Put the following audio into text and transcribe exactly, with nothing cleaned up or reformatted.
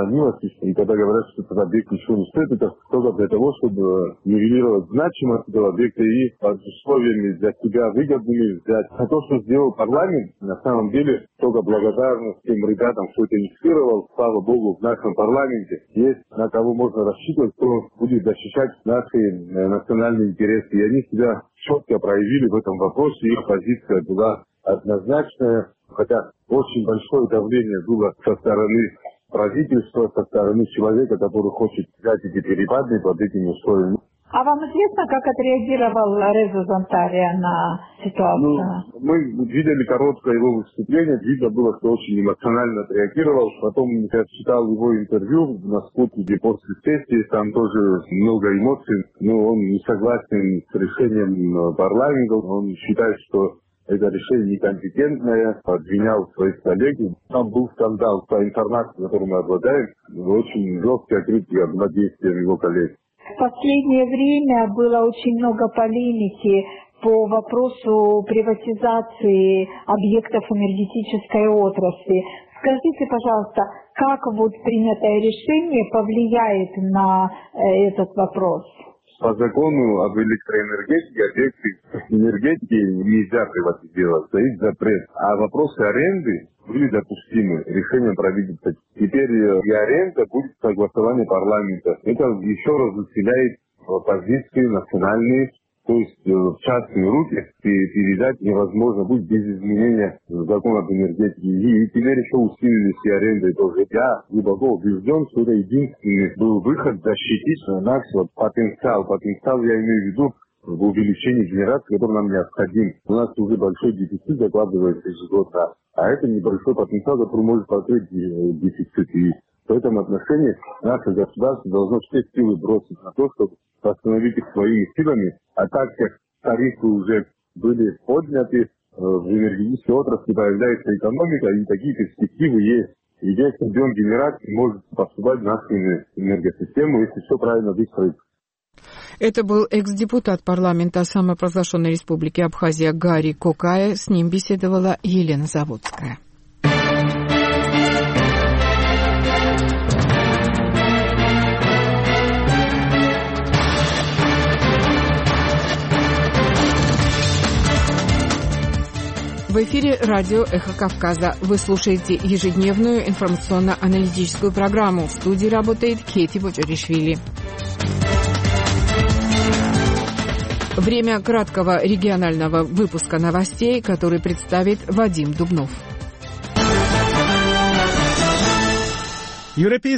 сохранилось. И когда говорят, что этот объект ничего не стоит, это только для того, чтобы нивелировать значимость этого объекта и под условиями для себя выгодными взять. А то, что сделал парламент, на самом деле, только благодарность тем ребятам, кто это инициировал. Слава Богу, в нашем парламенте есть на кого можно рассчитывать, кто будет защищать наши национальные интересы. И они себя четко проявили в этом вопросе. Их позиция была однозначная, хотя очень большое давление было со стороны правительства, со стороны человека, который хочет взять эти перепады под этими условиями. А вам известно, как отреагировал Реза Зантария на ситуацию? Ну, мы видели короткое его выступление, видно было, что очень эмоционально отреагировал. Потом я читал его интервью на Спутнике после сессии, там тоже много эмоций, но он не согласен с решением парламента, он считает, что это решение некомпетентное, обвинял своих коллег. Там был скандал по информации, которую мы обладаем, очень жесткая критика была действием его коллег. В последнее время было очень много полемики по вопросу приватизации объектов энергетической отрасли. Скажите, пожалуйста, как вот принятое решение повлияет на этот вопрос? По закону об электроэнергетике, объекты энергетики нельзя приватизировать, стоит запрет. А вопросы аренды были допустимы решением правительства. Теперь и аренда будет согласование парламента. Это еще раз усиляет позиции национальные, то есть в частные руки передать невозможно будет без изменения закона об энергетике. И теперь еще усилились и аренды тоже. Я глубоко убежден, что это единственный был выход защитить наш вот потенциал. Потенциал я имею в виду в увеличении генерации, который нам необходим. У нас уже большой дефицит закладывается ежегодно, а это небольшой потенциал, который может покрыть дефицит. И в этом отношении наше государство должно все силы бросить на то, чтобы восстановить их своими силами. А так как тарифы уже были подняты, в энергетической отрасли появляется экономика, и такие перспективы есть. И весь объем генерации может поступать в нашу энергосистему, если все правильно выстроить. Это был экс-депутат парламента самопровозглашенной республики Абхазия Гарри Кокая. С ним беседовала Елена Заводская. В эфире радио «Эхо Кавказа». Вы слушаете ежедневную информационно-аналитическую программу. В студии работает Кети Боджаришвили. Время краткого регионального выпуска новостей, который представит Вадим Дубнов. Европейский